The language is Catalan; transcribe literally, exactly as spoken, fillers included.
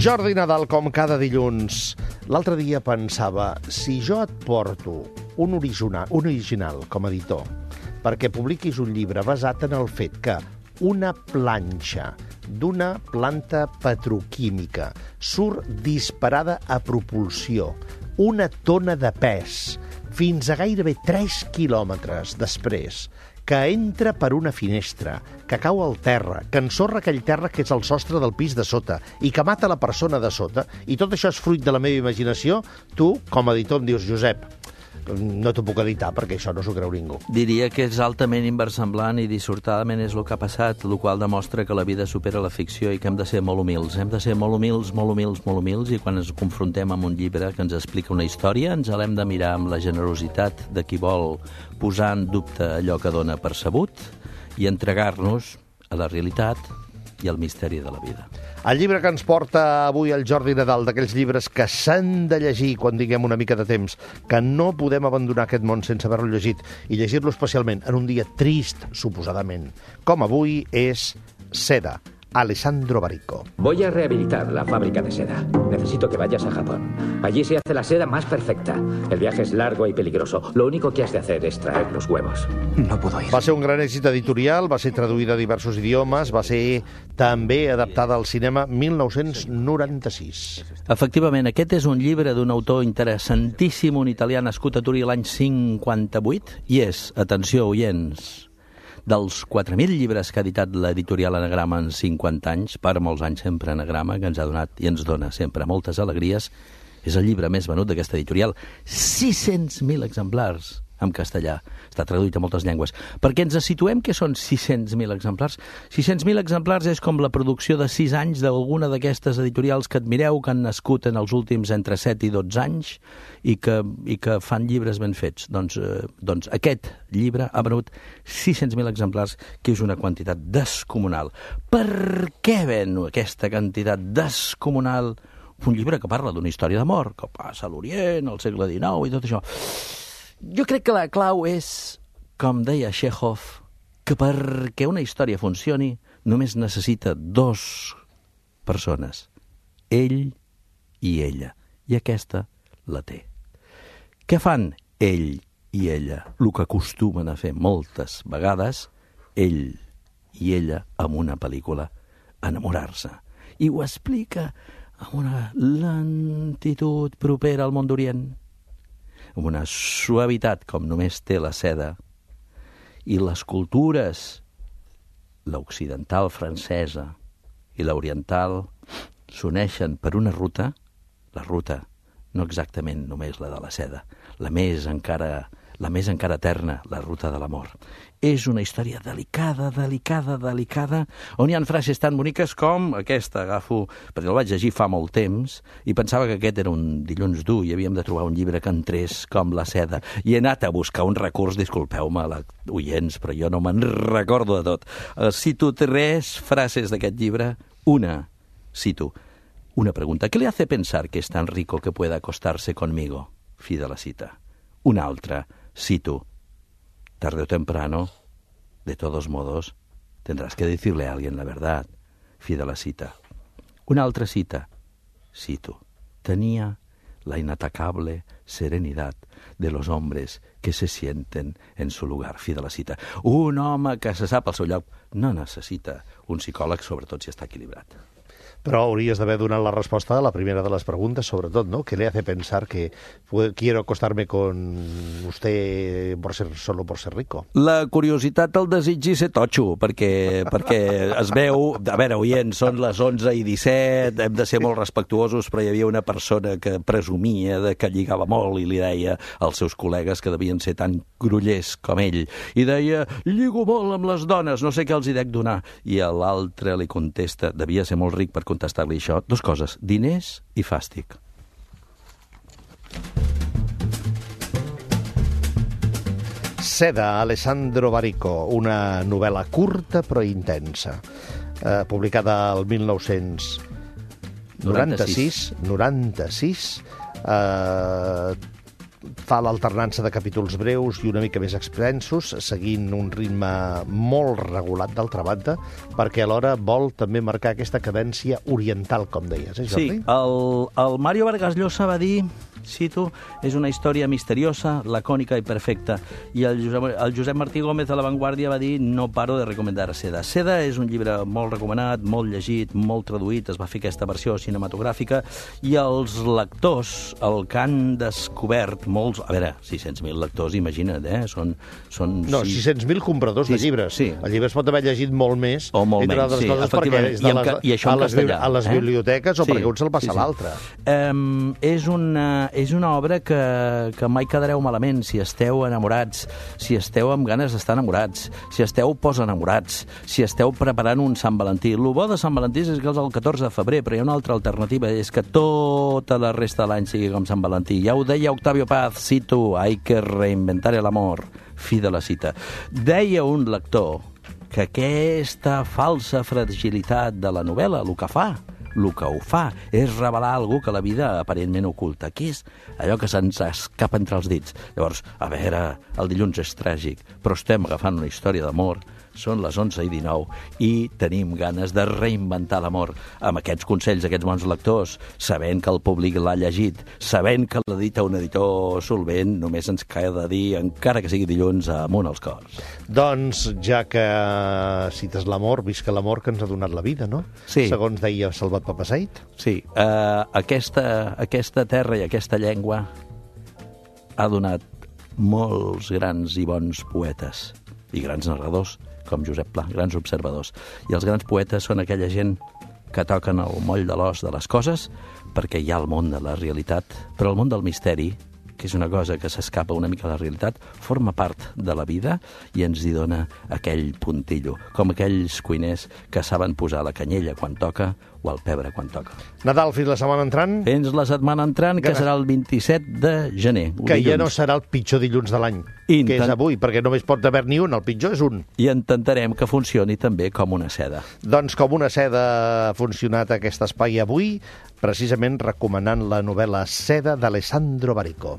Jordi Nadal, com cada dilluns. L'altre dia pensava, si jo et porto un original, un original com a editor perquè publiquis un llibre basat en el fet que una planxa d'una planta petroquímica surt disparada a propulsió, una tona de pes, fins a gairebé tres quilòmetres després, que entra per una finestra, que cau al terra, que ensorra aquell terra que és el sostre del pis de sota i que mata la persona de sota, i tot això és fruit de la meva imaginació, tu, com a editor, em dius, Josep, no t'ho puc editar perquè això no s'ho creu ningú. Diria que és altament inversemblant i dissortadament és el que ha passat, el qual demostra que la vida supera la ficció i que hem de ser molt humils. Hem de ser molt humils, molt humils, molt humils, i quan ens confrontem amb un llibre que ens explica una història, ens l'hem de mirar amb la generositat de qui vol posar en dubte allò que dona per sabut i entregar-nos a la realitat i al misteri de la vida. El llibre que ens porta avui el Jordi Nadal, d'aquells llibres que s'han de llegir quan tinguem una mica de temps, que no podem abandonar aquest món sense haver-lo llegit, i llegir-lo especialment en un dia trist, suposadament, com avui, és Seda, Alessandro Barico. Voy a rehabilitar la fábrica de seda. Necesito que vayas a Japón. Allí se hace la seda más perfecta. El viaje es largo y peligroso. Lo único que has de hacer es traer los huevos. No puedo ir. Va ser un gran èxit editorial, va ser traduïda a diversos idiomes, va ser també adaptada al cinema mil nou-cents noranta-sis. Efectivament, aquest és un llibre d'un autor interessantíssim, un italià nascut a Turí l'any cinquanta-vuit, i és, atenció, oients, dels quatre mil llibres que ha editat l'editorial Anagrama en cinquanta anys, per molts anys sempre Anagrama, que ens ha donat i ens dona sempre moltes alegries, és el llibre més venut d'aquesta editorial. sis-cents mil exemplars en castellà. Està traduït a moltes llengües. Perquè ens situem que són sis-cents mil exemplars. sis-cents mil exemplars és com la producció de sis anys d'alguna d'aquestes editorials que admireu, que han nascut en els últims entre set i dotze anys i que, i que fan llibres ben fets. Doncs, eh, doncs aquest llibre ha venut sis-cents mil exemplars, que és una quantitat descomunal. Per què ven aquesta quantitat descomunal? Un llibre que parla d'una història d'amor, que passa a l'Orient, al segle dinou i tot això. Jo crec que la clau és, com deia Chekhov, que perquè una història funcioni només necessita dos persones, ell i ella, i aquesta la té. Què fan ell i ella? El que acostumen a fer moltes vegades, ell i ella, amb una pel·lícula, enamorar-se. I ho explica amb una lentitud propera al món d'Orient, amb una suavitat com només té la seda, i les cultures, l'occidental francesa i l'oriental, s'uneixen per una ruta, la ruta no exactament només la de la seda, la més encara, la més encara eterna, la ruta de l'amor. És una història delicada, delicada, delicada, on hi ha frases tan boniques com aquesta, agafo, perquè el vaig llegir fa molt temps, i pensava que aquest era un dilluns dur i havíem de trobar un llibre que entrés com la seda. I he anat a buscar un recurs, disculpeu-me, oients, però jo no me'n recordo de tot. Cito tres frases d'aquest llibre. Una, cito, una pregunta. ¿Qué le hace pensar que es tan rico que pueda acostarse conmigo? Fi de la cita. Una altra, cito, tarde o temprano, de todos modos, tendrás que decirle a alguien la verdad. Fi de la cita. Una altra cita, cito, tenía la inatacable serenidad de los hombres que se sienten en su lugar. Fi de la cita. Un home que se sap al seu lloc no necessita un psicòleg, sobretot si està equilibrat. Però hauries d'haver donat la resposta a la primera de les preguntes, sobretot, ¿no? ¿Qué le hace pensar que quiero acostarme con usted por ser, solo por ser rico? La curiositat el desitgi ser totxo, perquè, perquè es veu... A veure, oients, són les onze i disset, hem de ser molt respectuosos, però hi havia una persona que presumia de que lligava molt i li deia als seus col·legues que devien ser tan grollers com ell. I deia, lligo molt amb les dones, no sé què els hi dec donar. I l'altre li contesta, devia ser molt ric per contestar-li això, dos coses, diners i fàstic. Seda, Alessandro Barico, una novel·la curta però intensa, eh, publicada el mil nou-cents noranta-sis, noranta-sis, eh, fa l'alternança de capítols breus i una mica més extensos, seguint un ritme molt regulat, d'altra banda, perquè alhora vol també marcar aquesta cadència oriental, com deies, eh, Jordi? Sí, el, el Mario Vargas Llosa va dir, cito, és una història misteriosa, lacònica i perfecta. I el Josep, el Josep Martí Gómez de La Vanguardia va dir, no paro de recomendar Seda. Seda és un llibre molt recomanat, molt llegit, molt traduït, es va fer aquesta versió cinematogràfica, i els lectors, el que han descobert molts... A veure, sis-cents mil lectors, imagina't, eh? Són, són no, sis... sis-cents mil compradors Sí, de llibres. sí. El llibre es pot haver llegit molt més, O molt entre menys, altres sí, coses, perquè efectivament. és I de en les, ca- i això en a les, castellà, a les eh? biblioteques o Sí, perquè un se'l passa sí, a sí. l'altre. Um, és, una, és una obra que, que mai quedareu malament si esteu enamorats, si esteu amb ganes d'estar enamorats, si esteu posenamorats, si esteu preparant un Sant Valentí. El bo de Sant Valentí és que és el catorze de febrer, però hi ha una altra alternativa, és que tota la resta de l'any sigui com Sant Valentí. Ja ho deia Octavio Paz, cito, hay que reinventar el amor, fi de la cita. Deia un lector que aquesta falsa fragilitat de la novel·la, el que fa, el que ho fa és revelar algú que la vida aparentment oculta, que és allò que se'ns escapa entre els dits. Llavors, a veure, el dilluns és tràgic, però estem agafant una història d'amor, són les onze i dinou i tenim ganes de reinventar l'amor amb aquests consells, aquests bons lectors, sabent que el públic l'ha llegit, sabent que l'edita un editor solvent, només ens queda dir, encara que sigui dilluns, amunt als cors. Doncs, ja que cites l'amor, visca l'amor que ens ha donat la vida, no? Sí. Segons deia Salvat Papasseit. Sí, uh, aquesta, aquesta terra i aquesta llengua ha donat molts grans i bons poetes i grans narradors, com Josep Pla, grans observadors. I els grans poetes són aquella gent que toquen el moll de l'os de les coses, perquè hi ha el món de la realitat, però el món del misteri, que és una cosa que s'escapa una mica a la realitat, forma part de la vida i ens hi dona aquell puntillo, com aquells cuiners que saben posar la canyella quan toca o el pebre quan toca. Nadal fins la setmana entrant, Fins la setmana entrant, que Gra- serà el vint-i-set de gener. un que ja dilluns. no serà el pitjor dilluns de l'any, Intent- que és avui, perquè només pot haver ni un, el pitjor és un. I intentarem que funcioni també com una seda. Doncs com una seda ha funcionat aquest espai avui, precisament recomanant la novel·la Seda d'Alessandro Barico.